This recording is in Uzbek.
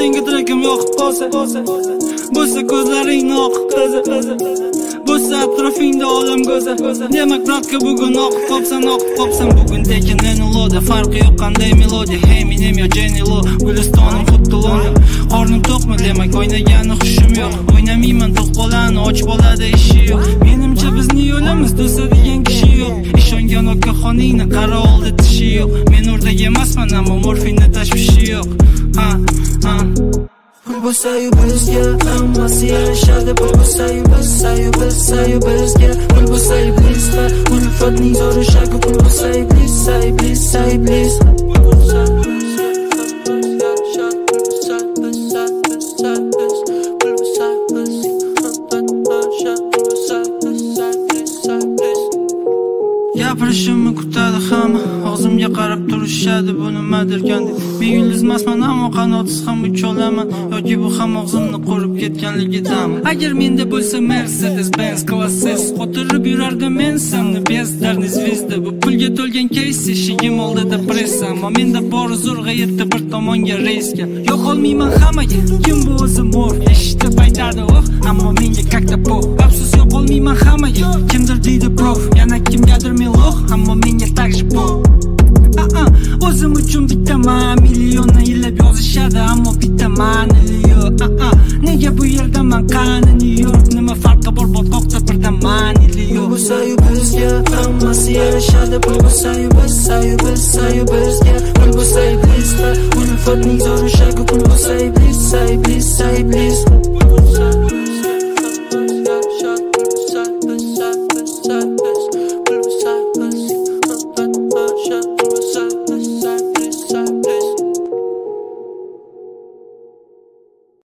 senga tilakim yoqib qolsa, bo'lsa ko'zlaringni oqib qizi, bo'lsa atrofingda olam go'za. Demak bratga bugun oqib qopsan bugun tekin enuloda. Farqi yo'q qanday melodiya, hey menim yo Jenny Lo, Gulistonim xuddi London. Qornim to'qmi demak o'ynagani xushim yo'q. O'ynamayman to'qolani, och bo'ladi ishi yo'q. Menimcha bizning yo'limiz to'sadigan kishi yo'q. Ishongan okaxoningni qara oldi tishi yo'q. Men o'rdak emasman, ammo morfinni tashvishi yo'q. Pul bo'lsa-yu bizga hammasi yarashadi. Pul bo'lsa-yu bizga. Pul bo'lsa-yu bizga ulfatning zo'ri shagi. Pul bo'lsa-yu please. Gapirishimni kutadi hamma, og'zimga qarab turishadi bu nimadir gandek. Men yulduzmasman, ammo qanotsiz ham ucha olaman, yoki bu ham og'zimni qo'rib ketganligidan. Agar menda bo'lsa Mercedes Benz Classes, qotirib yurardi men samni bezdarni zvezda. Bu pulga to'lgan кейс eshigim oldida pressa, ammo menda bor zo'rg'a yetdi bir tomonga reysga. Yo'qolmayman hammaga, kim bu o'zi mor, eshitib aytadi ammo menga kakta po. Afsus yo'qolmayman hammaga, kimdir deydi prof, yana kimgadir men loh, ammo menga takji po. O'zim uchun bittaman, millionni yillab yozishadi, ammo bittaman yo'q. Nega bu yerda man qani New York, nima farqi bor botqoqda birdaman yo'q. Bo'lsa-yu bizga hammasi yarashadi. Pul bo'lsa-yu bizga. Pul bo'lsa-yu bizga ulfatning zo'ri shagi. Pul bo'lsa-yu please.